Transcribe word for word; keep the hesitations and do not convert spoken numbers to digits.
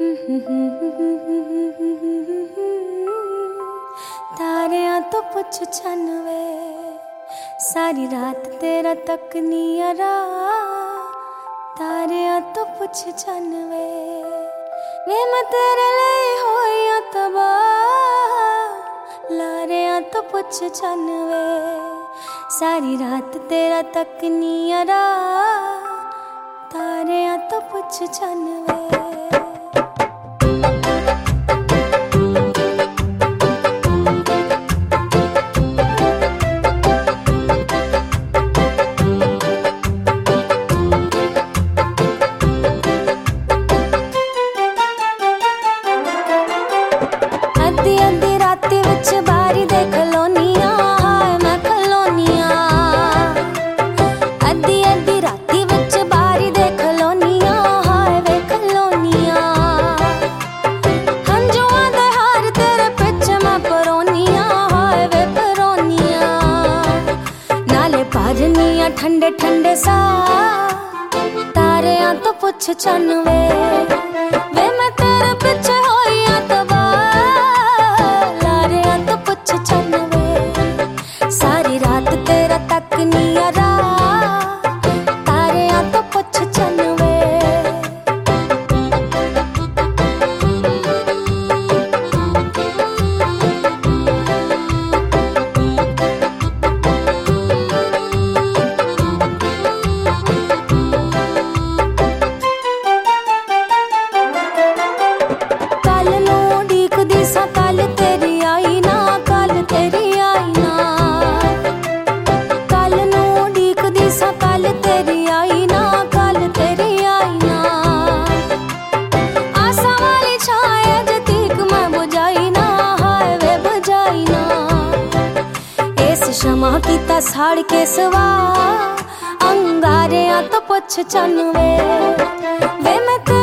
तारियां तो पुछ छनवे सारी रात तेरा तक नियरा। तारियां तो पुछ छनवे वे मैं तेरे लिए होया तबाह। लारियां तो पुछ छनवे सारी रात तेरा तक नियरा। तारियां तो पुछ छनवे। अद्धी अद्धी राती विच बारी दे खलोनिया हाय मैं खलोनिया। अद्धी अद्धी राती विच बारी दे खलोनिया हाय वे खलोनिया। हंजुआं दे हार तेरे पिछ मैं परोनिया हाय वे परोनिया। नाले भरनिया ठंडे ठंडे सा तारियां तो पुछ छनवे वे मैं तेरे पिछे होइया तबाह। लारियां तो पुछ छनवे सारी रात तेरा तक नियरा। तारियां तो पुछ छनवे। कल तेरी आई ना कल तेरी आई ना। कल नू उड़ीकदी सा कल तेरी आई ना कल तेरी आई ना। आसा वाली छाया जतीक मैं बुझाई ना हाय वे बुझाई ना। इस शमा कीता साड़ के सवा अंगारियां तो पुछ छनवे वे मैं